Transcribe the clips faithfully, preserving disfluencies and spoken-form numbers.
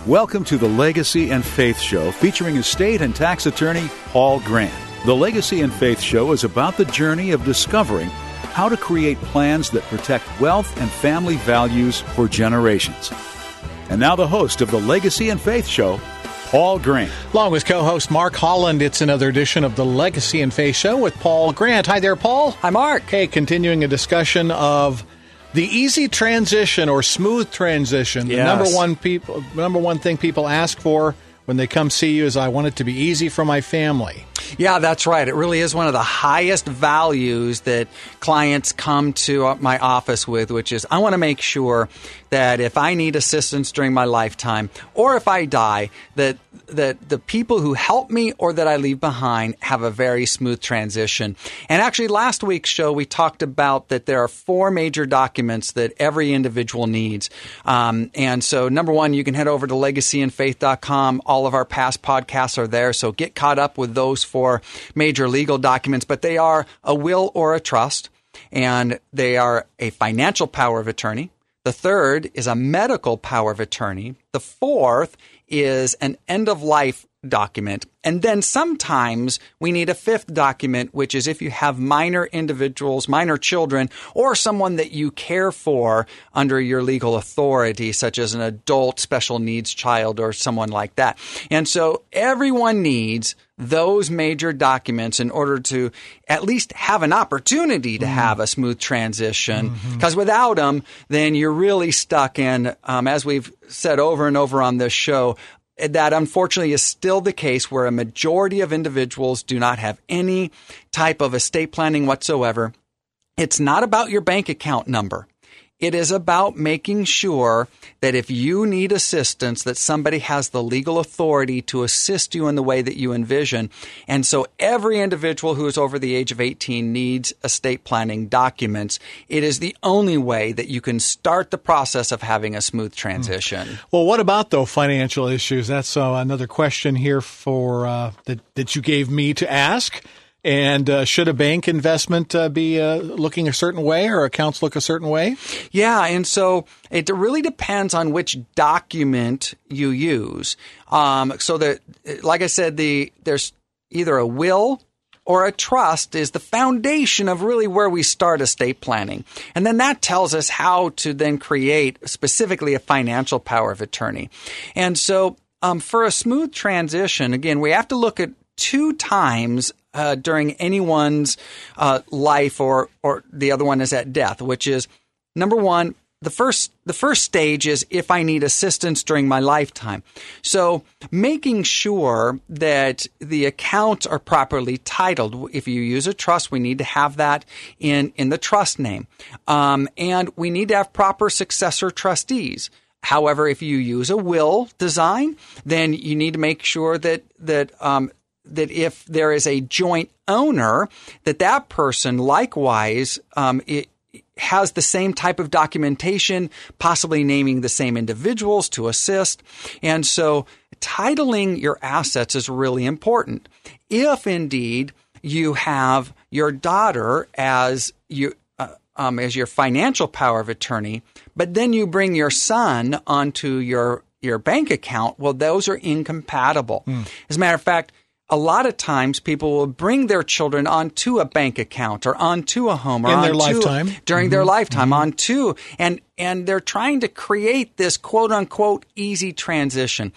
Welcome to the Legacy and Faith Show, featuring estate and tax attorney Paul Grant. The Legacy and Faith Show is about the journey of discovering how to create plans that protect wealth and family values for generations. And now the host of the Legacy and Faith Show, Paul Grant. Along with co-host Mark Holland, it's another edition of the Legacy and Faith Show with Paul Grant. Hi there, Paul. Hi, Mark. Hey, continuing a discussion of the easy transition or smooth transition. Yes. The number one people, number one thing people ask for when they come see you is, I want it to be easy for my family. Yeah, that's right. It really is one of the highest values that clients come to my office with, which is I want to make sure that if I need assistance during my lifetime or if I die, that that the people who help me or that I leave behind have a very smooth transition. And actually, last week's show, we talked about that there are four major documents that every individual needs. Um, and so, number one, you can head over to legacy and faith dot com. All of our past podcasts are there, so get caught up with those four major legal documents. But they are a will or a trust, and they are a financial power of attorney. The third is a medical power of attorney. The fourth is an end-of-life document. And then sometimes we need a fifth document, which is if you have minor individuals, minor children, or someone that you care for under your legal authority, such as an adult special needs child or someone like that. And so everyone needs those major documents in order to at least have an opportunity to mm. have a smooth transition. Because mm-hmm. without them, then you're really stuck in, um, as we've said over and over on this show, that unfortunately is still the case where a majority of individuals do not have any type of estate planning whatsoever. It's not about your bank account number. It is about making sure that if you need assistance, that somebody has the legal authority to assist you in the way that you envision. And so every individual who is over the age of eighteen needs estate planning documents. It is the only way that you can start the process of having a smooth transition. Well, what about, though, financial issues? That's uh, another question here for uh, that, that you gave me to ask. And uh, should a bank investment uh, be uh, looking a certain way or accounts look a certain way? Yeah, and so it really depends on which document you use. Um, so that, like I said, the there's either a will or a trust is the foundation of really where we start estate planning. And then that tells us how to then create specifically a financial power of attorney. And so um, for a smooth transition, again, we have to look at two times Uh, during anyone's uh, life, or or the other one is at death, which is number one. The first the first stage is if I need assistance during my lifetime. So making sure that the accounts are properly titled. If you use a trust, we need to have that in in the trust name, um, and we need to have proper successor trustees. However, if you use a will design, then you need to make sure that that um, that if there is a joint owner, that that person likewise um, it has the same type of documentation, possibly naming the same individuals to assist. And so titling your assets is really important. If indeed you have your daughter as you uh, um, as your financial power of attorney, but then you bring your son onto your your bank account, well, those are incompatible. Mm. As a matter of fact, a lot of times people will bring their children onto a bank account or onto a home or in their onto, lifetime during mm-hmm. their lifetime mm-hmm. onto, and, and they're trying to create this quote unquote easy transition.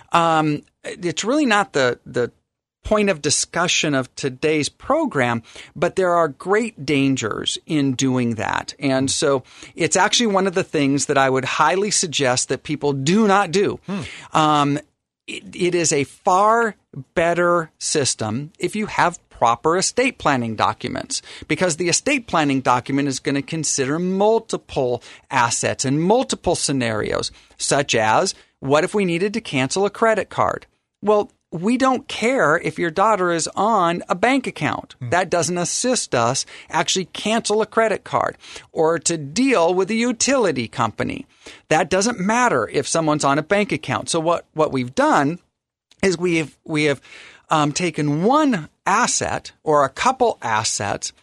Um, it's really not the, the point of discussion of today's program, but there are great dangers in doing that. And so it's actually one of the things that I would highly suggest that people do not do. Hmm. Um, it, it is a far better system if you have proper estate planning documents, because the estate planning document is going to consider multiple assets and multiple scenarios, such as what if we needed to cancel a credit card? Well, we don't care if your daughter is on a bank account. Mm. That doesn't assist us actually cancel a credit card or to deal with a utility company. That doesn't matter if someone's on a bank account. So what, what we've done is we have, we have um, taken one asset or a couple assets,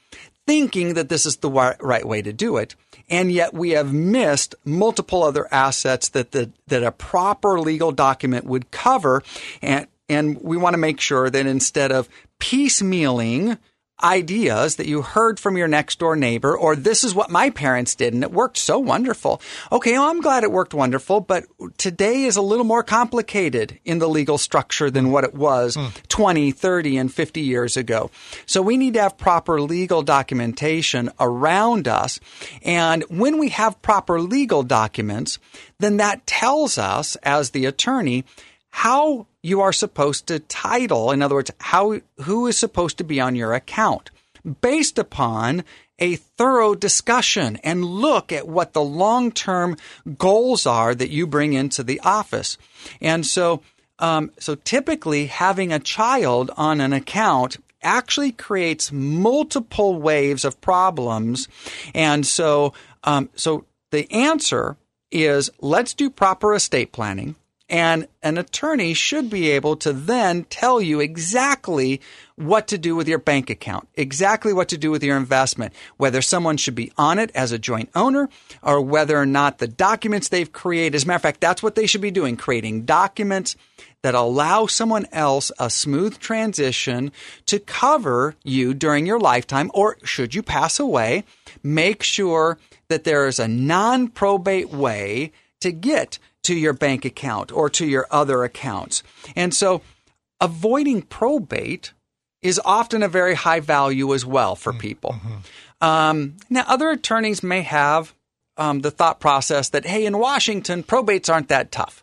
thinking that this is the right way to do it. And yet we have missed multiple other assets that the, that a proper legal document would cover. And, and we want to make sure that instead of piecemealing ideas that you heard from your next door neighbor, or this is what my parents did and it worked so wonderful. Okay, well, I'm glad it worked wonderful, but today is a little more complicated in the legal structure than what it was mm. twenty, thirty, and fifty years ago. So we need to have proper legal documentation around us. And when we have proper legal documents, then that tells us as the attorney how you are supposed to title, in other words, how who is supposed to be on your account, based upon a thorough discussion and look at what the long-term goals are that you bring into the office. And so, um, so typically having a child on an account actually creates multiple waves of problems. And so, um, so the answer is let's do proper estate planning. And an attorney should be able to then tell you exactly what to do with your bank account, exactly what to do with your investment, whether someone should be on it as a joint owner or whether or not the documents they've created. As a matter of fact, that's what they should be doing, creating documents that allow someone else a smooth transition to cover you during your lifetime, or should you pass away, make sure that there is a non-probate way to get to your bank account or to your other accounts. And so avoiding probate is often a very high value as well for people. Mm-hmm. Um, now, other attorneys may have um, the thought process that, hey, in Washington, probates aren't that tough.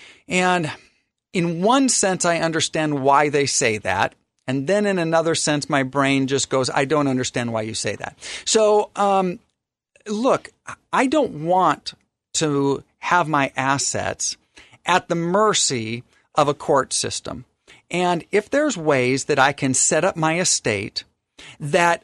And in one sense, I understand why they say that. And then in another sense, my brain just goes, I don't understand why you say that. So, um, look, I don't want to have my assets at the mercy of a court system. And if there's ways that I can set up my estate that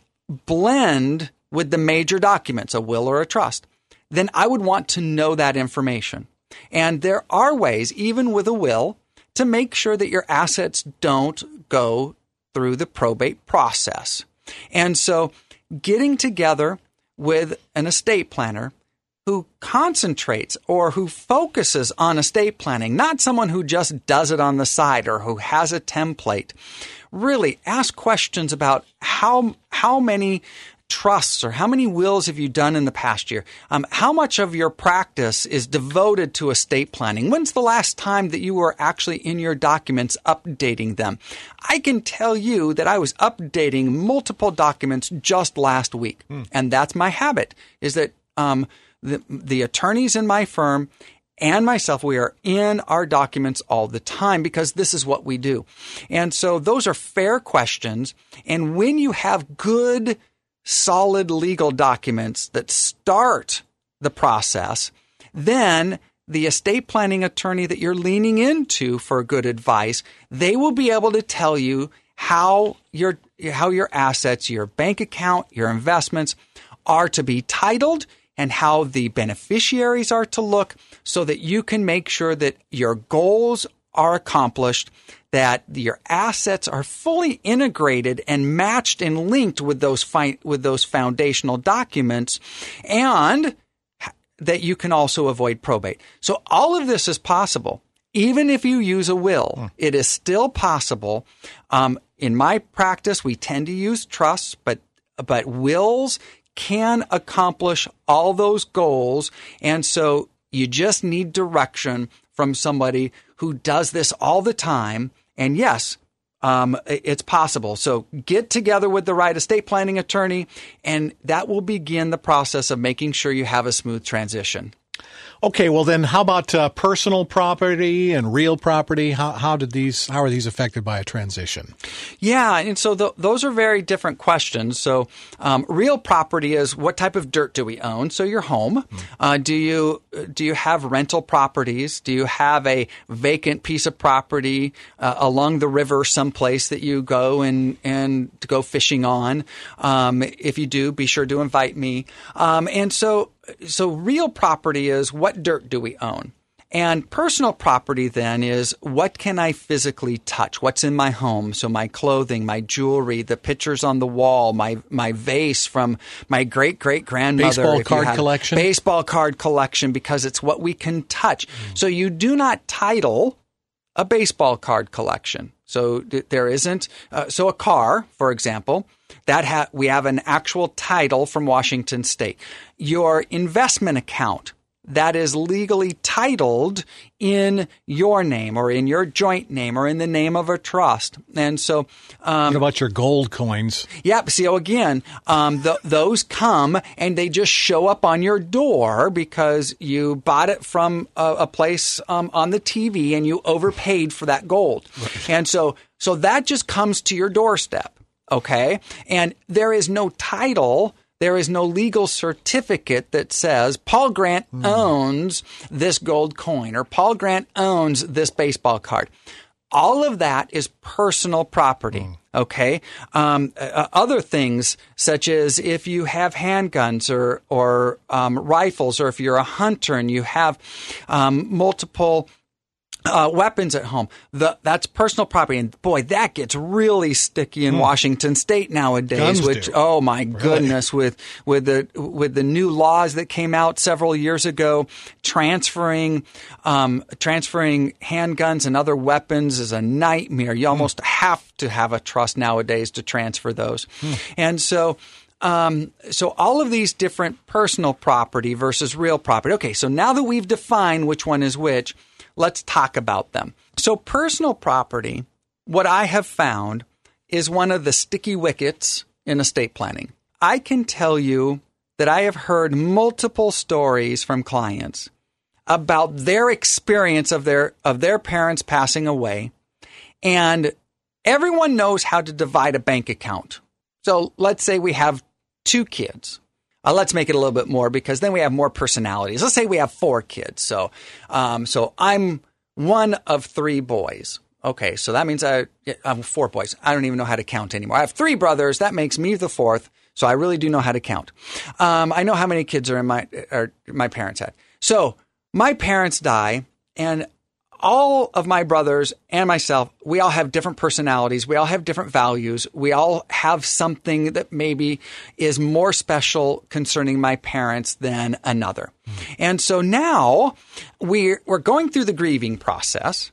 blend with the major documents, a will or a trust, then I would want to know that information. And there are ways, even with a will, to make sure that your assets don't go through the probate process. And so getting together with an estate planner who concentrates or who focuses on estate planning, not someone who just does it on the side or who has a template. Really ask questions about how how many trusts or how many wills have you done in the past year? Um, how much of your practice is devoted to estate planning? When's the last time that you were actually in your documents updating them? I can tell you that I was updating multiple documents just last week. Mm. And that's my habit, is that um, The, the attorneys in my firm and myself, we are in our documents all the time because this is what we do. And so those are fair questions. And when you have good, solid legal documents that start the process, then the estate planning attorney that you're leaning into for good advice, they will be able to tell you how your, how your assets, your bank account, your investments are to be titled and how the beneficiaries are to look so that you can make sure that your goals are accomplished, that your assets are fully integrated and matched and linked with those fi- with those foundational documents, and that you can also avoid probate. So all of this is possible. Even if you use a will, mm. it is still possible. Um, in my practice, we tend to use trusts, but but wills can accomplish all those goals. And so you just need direction from somebody who does this all the time. And yes, um, it's possible. So get together with the right estate planning attorney, and that will begin the process of making sure you have a smooth transition. Okay, well then, how about uh, personal property and real property? How how did these how are these affected by a transition? Yeah, and so th- those are very different questions. So, um, real property is what type of dirt do we own? So, your home. Mm. Uh, do you do you have rental properties? Do you have a vacant piece of property uh, along the river, someplace that you go and and to go fishing on? Um, if you do, be sure to invite me. Um, and so. So real property is what dirt do we own? And personal property then is what can I physically touch? What's in my home? So my clothing, my jewelry, the pictures on the wall, my my vase from my great-great-grandmother. Baseball card collection? Baseball card collection, because it's what we can touch. Mm. So you do not title a baseball card collection. So there isn't uh, – so a car, for example, that ha- we have an actual title from Washington State. Your investment account, that is legally titled in your name or in your joint name or in the name of a trust. And so um, what about your gold coins? Yeah. So again, um, th- those come and they just show up on your door because you bought it from a, a place um, on the T V and you overpaid for that gold. Right. And so so that just comes to your doorstep. Okay. And there is no title. There is no legal certificate that says Paul Grant mm. owns this gold coin or Paul Grant owns this baseball card. All of that is personal property. Mm. Okay. Um, uh, other things such as if you have handguns or, or um, rifles, or if you're a hunter and you have um, multiple Uh, weapons at home, the, that's personal property. And boy, that gets really sticky in mm. Washington State nowadays. Guns which, do. oh my really? goodness, with with the with the new laws that came out several years ago, transferring um, transferring handguns and other weapons is a nightmare. You almost mm. have to have a trust nowadays to transfer those, mm. and so. Um, so all of these different personal property versus real property. Okay, so now that we've defined which one is which, let's talk about them. So personal property, what I have found, is one of the sticky wickets in estate planning. I can tell you that I have heard multiple stories from clients about their experience of their of their parents passing away, and everyone knows how to divide a bank account. So let's say we have two kids. Uh, let's make it a little bit more because then we have more personalities. Let's say we have four kids. So, um, so I'm one of three boys. Okay, so that means I, I'm four boys. I don't even know how to count anymore. I have three brothers. That makes me the fourth. So I really do know how to count. Um, I know how many kids are in my or my parents had. So my parents die, and all of my brothers and myself, we all have different personalities. We all have different values. We all have something that maybe is more special concerning my parents than another. Mm. And so now we're, we're going through the grieving process,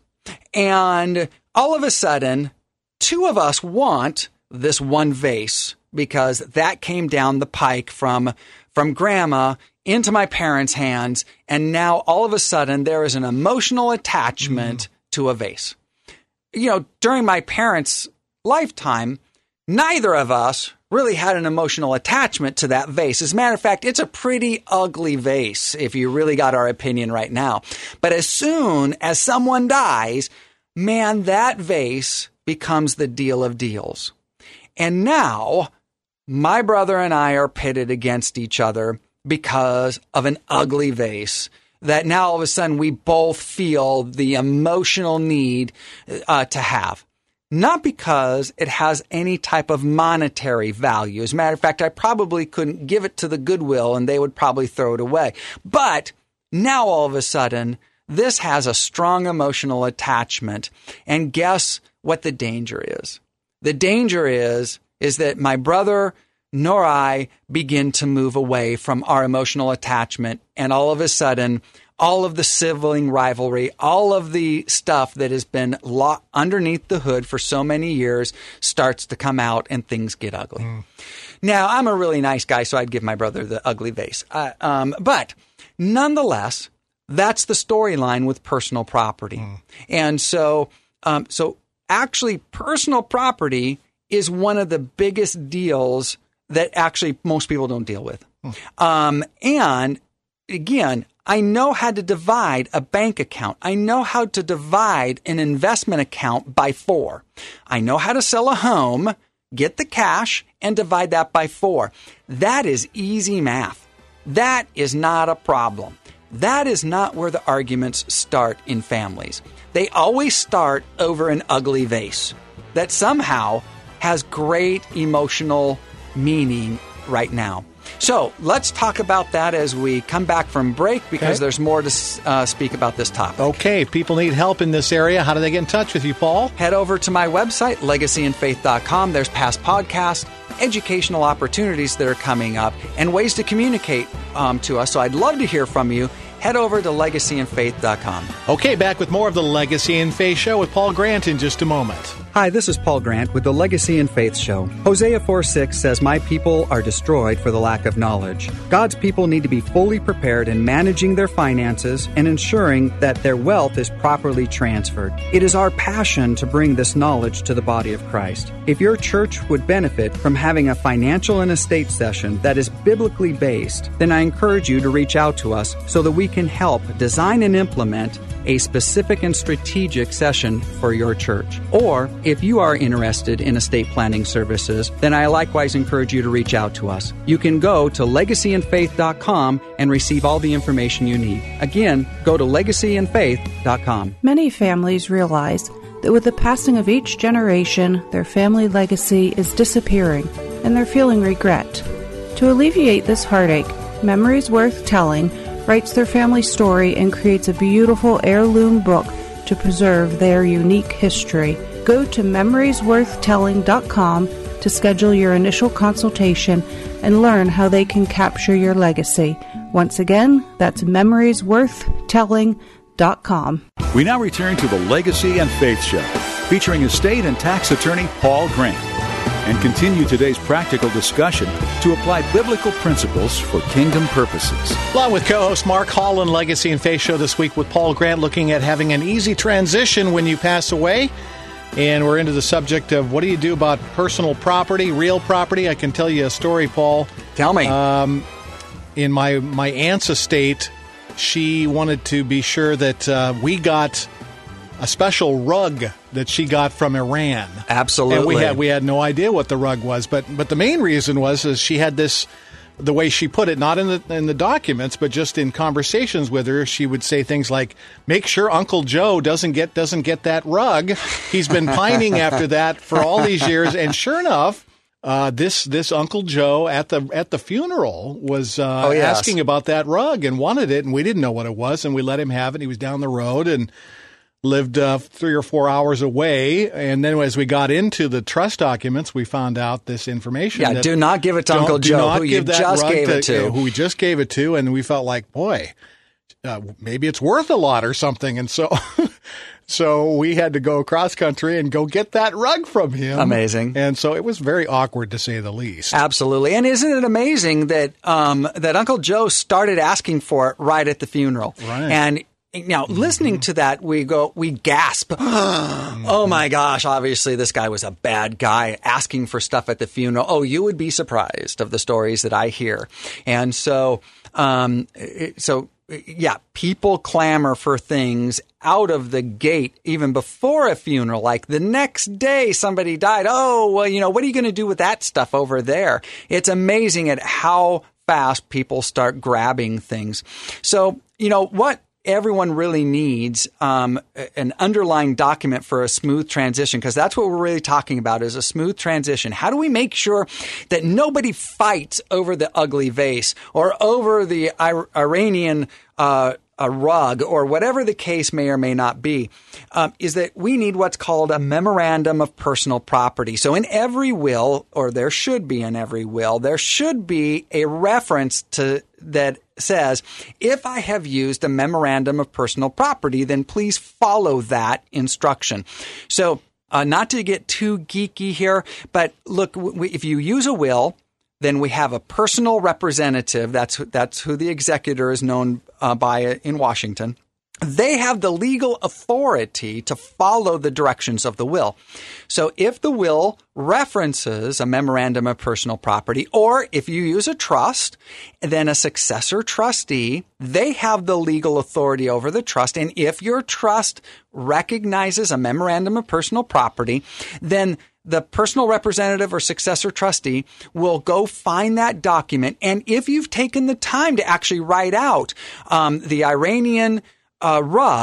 and all of a sudden, two of us want this one vase because that came down the pike from, from grandma into my parents' hands, and now all of a sudden there is an emotional attachment mm. to a vase. You know, during my parents' lifetime, neither of us really had an emotional attachment to that vase. As a matter of fact, it's a pretty ugly vase if you really got our opinion right now. But as soon as someone dies, man, that vase becomes the deal of deals. And now my brother and I are pitted against each other because of an ugly vase that now all of a sudden we both feel the emotional need uh, to have. Not because it has any type of monetary value. As a matter of fact, I probably couldn't give it to the Goodwill and they would probably throw it away. But now all of a sudden, this has a strong emotional attachment. And guess what the danger is? The danger is, is that my brother nor I begin to move away from our emotional attachment. And all of a sudden, all of the sibling rivalry, all of the stuff that has been locked underneath the hood for so many years starts to come out and things get ugly. Mm. Now, I'm a really nice guy, so I'd give my brother the ugly vase. Uh, um, but nonetheless, that's the storyline with personal property. Mm. And so, um, so actually personal property is one of the biggest deals that actually most people don't deal with. Hmm. Um, and again, I know how to divide a bank account. I know how to divide an investment account by four. I know how to sell a home, get the cash, and divide that by four. That is easy math. That is not a problem. That is not where the arguments start in families. They always start over an ugly vase that somehow has great emotional meaning right now. So let's talk about that as we come back from break, because Okay. there's more to uh, speak about this topic. Okay, if people need help in this area, how do they get in touch with you, Paul? Head over to my website, legacy and faith dot com. There's past podcasts, educational opportunities that are coming up, and ways to communicate um, to us. So I'd love to hear from you. Head over to legacy and faith dot com. Okay, back with more of the Legacy and Faith Show with Paul Grant in just a moment. Hi, this is Paul Grant with the Legacy and Faith Show. Hosea four six says, "My people are destroyed for the lack of knowledge." God's people need to be fully prepared in managing their finances and ensuring that their wealth is properly transferred. It is our passion to bring this knowledge to the body of Christ. If your church would benefit from having a financial and estate session that is biblically based, then I encourage you to reach out to us so that we can help design and implement a specific and strategic session for your church. Or, if you are interested in estate planning services, then I likewise encourage you to reach out to us. You can go to legacy and faith dot com and receive all the information you need. Again, go to legacy and faith dot com. Many families realize that with the passing of each generation, their family legacy is disappearing, and they're feeling regret. To alleviate this heartache, Memories Worth Telling writes their family story and creates a beautiful heirloom book to preserve their unique history. Go to memories worth telling dot com to schedule your initial consultation and learn how they can capture your legacy. Once again, that's memories worth telling dot com. We now return to the Legacy and Faith Show, featuring estate and tax attorney Paul Grant, and continue today's practical discussion to apply biblical principles for kingdom purposes. Along with co-host Mark Hall and Legacy and Faith Show this week with Paul Grant, looking at having an easy transition when you pass away. And we're into the subject of what do you do about personal property, real property. I can tell you a story, Paul. Tell me. Um, in my, my aunt's estate, she wanted to be sure that uh, we got a special rug that she got from Iran. Absolutely. And we had we had no idea what the rug was, but but the main reason was is she had this, the way she put it, not in the in the documents, but just in conversations with her, she would say things like, "Make sure Uncle Joe doesn't get doesn't get that rug. He's been pining after that for all these years." And sure enough, uh, this this Uncle Joe at the at the funeral was uh, Oh, yes. asking about that rug and wanted it, and we didn't know what it was, and we let him have it. He was down the road and lived uh, three or four hours away. And then as we got into the trust documents, we found out this information. Yeah, that do not give it to don't- Uncle do Joe, not who you give that just rug gave it to. Who we just gave it to. And we felt like, boy, uh, maybe it's worth a lot or something. And so so we had to go cross country and go get that rug from him. Amazing. And so it was very awkward, to say the least. Absolutely. And isn't it amazing that um, that Uncle Joe started asking for it right at the funeral? Right. And now, listening to that, we go, we gasp. Oh my gosh, obviously this guy was a bad guy asking for stuff at the funeral. Oh, you would be surprised of the stories that I hear. And so, um, it- so yeah, people clamor for things out of the gate even before a funeral. Like the next day somebody died. Oh, well, you know, what are you going to do with that stuff over there? It's amazing at how fast people start grabbing things. So, you know, what everyone really needs um, an underlying document for a smooth transition, because that's what we're really talking about, is a smooth transition. How do we make sure that nobody fights over the ugly vase or over the Ir- Iranian uh, a rug or whatever the case may or may not be, um, is that we need what's called a memorandum of personal property. So in every will, or there should be in every will, there should be a reference to that says, if I have used a memorandum of personal property, then please follow that instruction. So uh, not to get too geeky here, but look, we, if you use a will, then we have a personal representative. That's that's who the executor is known uh, by in Washington. They have the legal authority to follow the directions of the will. So if the will references a memorandum of personal property, or if you use a trust, then a successor trustee, they have the legal authority over the trust. And if your trust recognizes a memorandum of personal property, then the personal representative or successor trustee will go find that document. And if you've taken the time to actually write out um, the Iranian uh, rug,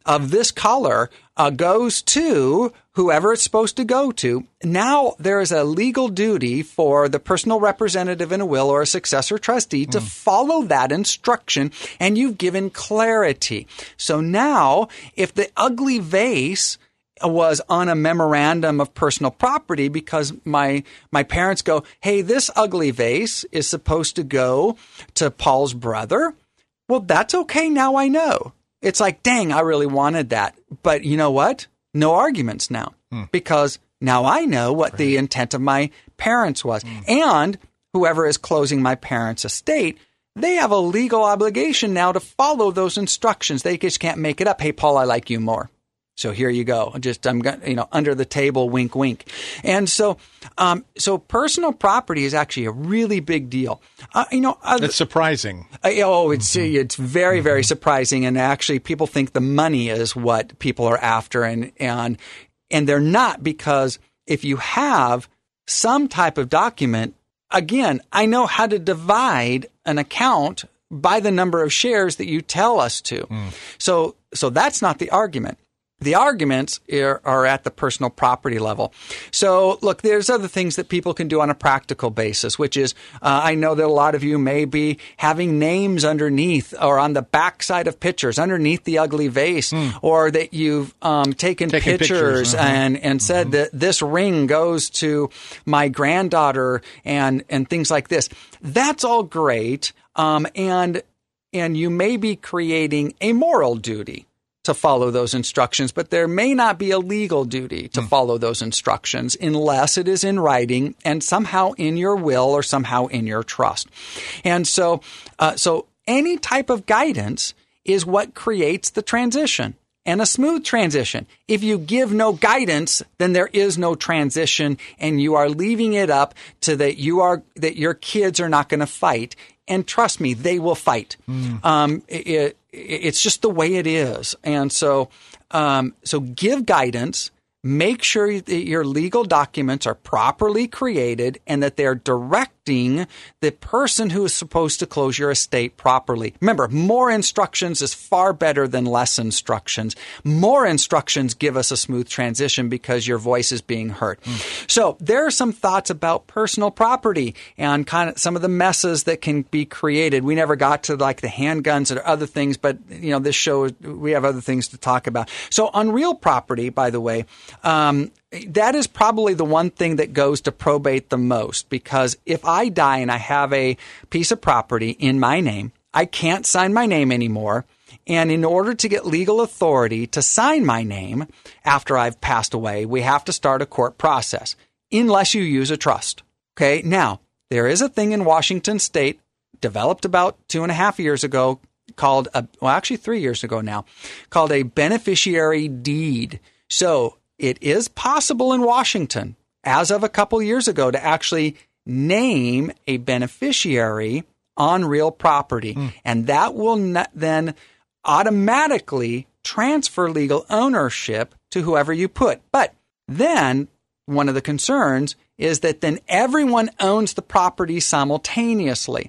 of this color uh, goes to whoever it's supposed to go to. Now there is a legal duty for the personal representative in a will or a successor trustee to mm. follow that instruction, and you've given clarity. So now if the ugly vase was on a memorandum of personal property because my my parents go, hey, this ugly vase is supposed to go to Paul's brother. Well, that's okay. Now I know. It's like, dang, I really wanted that. But you know what? No arguments now hmm. because now I know what right. the intent of my parents was. Hmm. And whoever is closing my parents' estate, they have a legal obligation now to follow those instructions. They just can't make it up. Hey, Paul, I like you more. So here you go. Just, I'm going, you know, under the table, wink, wink. And so, um, so personal property is actually a really big deal. Uh, you know, uh, it's surprising. Uh, oh, it's, mm-hmm. it's very, very mm-hmm. surprising. And actually people think the money is what people are after, and, and, and they're not, because if you have some type of document, again, I know how to divide an account by the number of shares that you tell us to. Mm. So, so that's not the argument. The arguments are, are at the personal property level. So, look, there's other things that people can do on a practical basis, which is, uh, I know that a lot of you may be having names underneath or on the backside of pictures, underneath the ugly vase, mm. or that you've um, taken, taken pictures, pictures uh-huh. and, and said mm-hmm. that this ring goes to my granddaughter and, and things like this. That's all great, um, and and you may be creating a moral duty to follow those instructions, but there may not be a legal duty to mm. follow those instructions unless it is in writing and somehow in your will or somehow in your trust. And so, uh, so any type of guidance is what creates the transition, and a smooth transition. If you give no guidance, then there is no transition, and you are leaving it up to that you are that your kids are not going to fight. And trust me, they will fight. Mm. Um, it, it, it's just the way it is. And so, um, so give guidance. Make sure that your legal documents are properly created and that they're directing the person who is supposed to close your estate properly. Remember, more instructions is far better than less instructions. More instructions give us a smooth transition because your voice is being heard. Mm. So there are some thoughts about personal property and kind of some of the messes that can be created. We never got to like the handguns or other things, but you know, this show, we have other things to talk about. So on real property, by the way, Um, that is probably the one thing that goes to probate the most, because if I die and I have a piece of property in my name, I can't sign my name anymore. And in order to get legal authority to sign my name after I've passed away, we have to start a court process, unless you use a trust. Okay. Now, there is a thing in Washington State developed about two and a half years ago called a, well, actually three years ago now, called a beneficiary deed. So it is possible in Washington, as of a couple years ago, to actually name a beneficiary on real property. Mm. And that will not then automatically transfer legal ownership to whoever you put. But then one of the concerns is that then everyone owns the property simultaneously.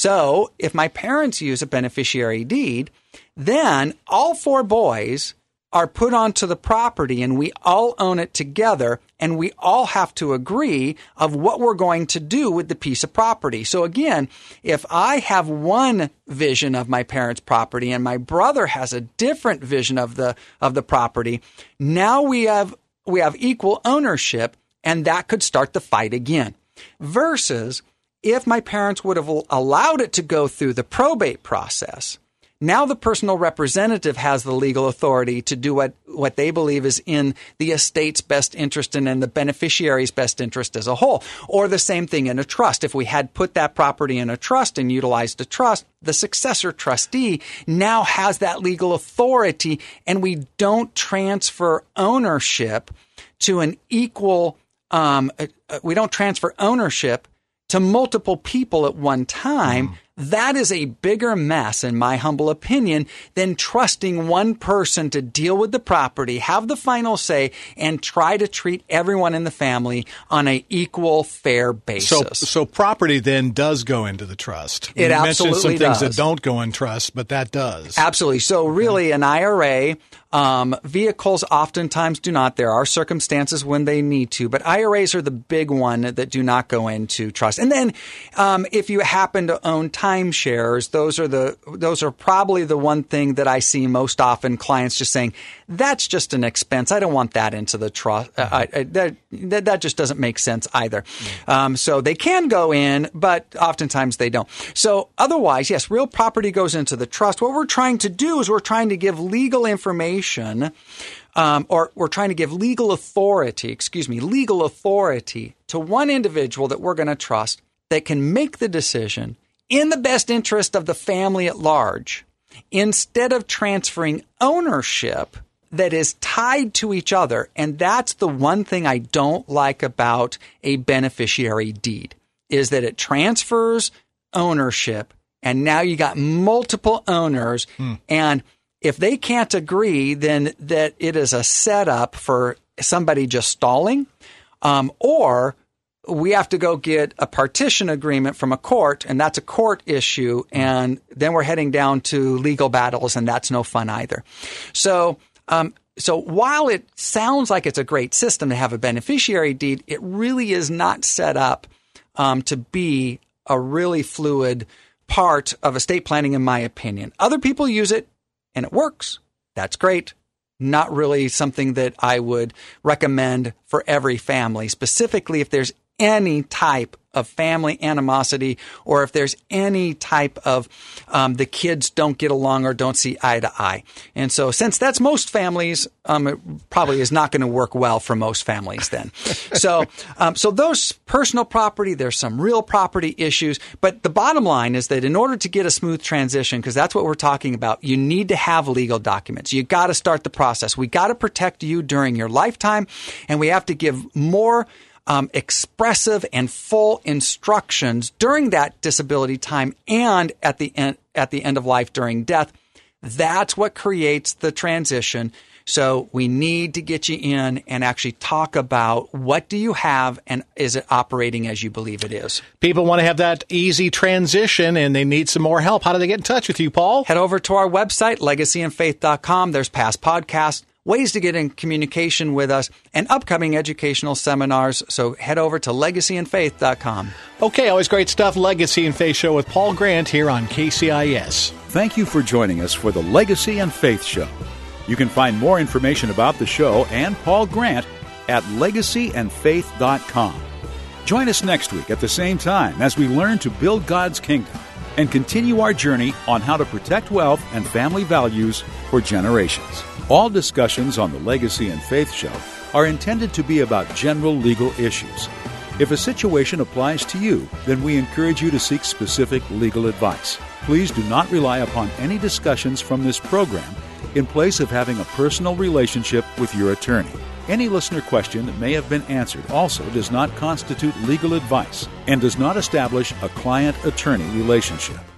So if my parents use a beneficiary deed, then all four boys are put onto the property and we all own it together, and we all have to agree of what we're going to do with the piece of property. So again, if I have one vision of my parents' property and my brother has a different vision of the of the property, now we have we have equal ownership, and that could start the fight again. Versus if my parents would have allowed it to go through the probate process, now the personal representative has the legal authority to do what, what they believe is in the estate's best interest and in the beneficiary's best interest as a whole. Or the same thing in a trust. If we had put that property in a trust and utilized a trust, the successor trustee now has that legal authority, and we don't transfer ownership to an equal, um, we don't transfer ownership to multiple people at one time. Mm. That is a bigger mess, in my humble opinion, than trusting one person to deal with the property, have the final say, and try to treat everyone in the family on an equal, fair basis. So, so property then does go into the trust. It you absolutely mentioned some things does. that don't go in trust, but that does. Absolutely. So really, an I R A, um, vehicles oftentimes do not. There are circumstances when they need to, but I R As are the big one that do not go into trust. And then um, if you happen to own timeshares, those are the those are probably the one thing that I see most often, clients just saying, that's just an expense. I don't want that into the trust. Uh, I, I, that, that that just doesn't make sense either. Um, so they can go in, but oftentimes they don't. So otherwise, yes, real property goes into the trust. What we're trying to do is we're trying to give legal information, um, or we're trying to give legal authority, excuse me, legal authority to one individual that we're going to trust that can make the decision in the best interest of the family at large, instead of transferring ownership that is tied to each other. And that's the one thing I don't like about a beneficiary deed, is that it transfers ownership, and now you got multiple owners. Hmm. And if they can't agree, then that it is a setup for somebody just stalling, um, or we have to go get a partition agreement from a court, and that's a court issue, and then we're heading down to legal battles, and that's no fun either. So, um, so while it sounds like it's a great system to have a beneficiary deed, it really is not set up um, to be a really fluid part of estate planning, in my opinion. Other people use it, and it works. That's great. Not really something that I would recommend for every family, specifically if there's any type of family animosity, or if there's any type of um, the kids don't get along or don't see eye to eye. And so since that's most families, um, it probably is not going to work well for most families then. so um, so those personal property, there's some real property issues. But the bottom line is that in order to get a smooth transition, because that's what we're talking about, you need to have legal documents. You got to start the process. We got to protect you during your lifetime, and we have to give more Um, expressive and full instructions during that disability time and at the end, at the end of life during death. That's what creates the transition. So we need to get you in and actually talk about what do you have, and is it operating as you believe it is? People want to have that easy transition, and they need some more help. How do they get in touch with you, Paul? Head over to our website, legacy and faith dot com. There's past podcasts, ways to get in communication with us, and upcoming educational seminars. So head over to legacy and faith dot com. Okay, always great stuff. Legacy and Faith Show with Paul Grant here on K C I S. Thank you for joining us for the Legacy and Faith Show. You can find more information about the show and Paul Grant at legacy and faith dot com. Join us next week at the same time as we learn to build God's kingdom and continue our journey on how to protect wealth and family values for generations. All discussions on the Legacy and Faith Show are intended to be about general legal issues. If a situation applies to you, then we encourage you to seek specific legal advice. Please do not rely upon any discussions from this program in place of having a personal relationship with your attorney. Any listener question that may have been answered also does not constitute legal advice and does not establish a client-attorney relationship.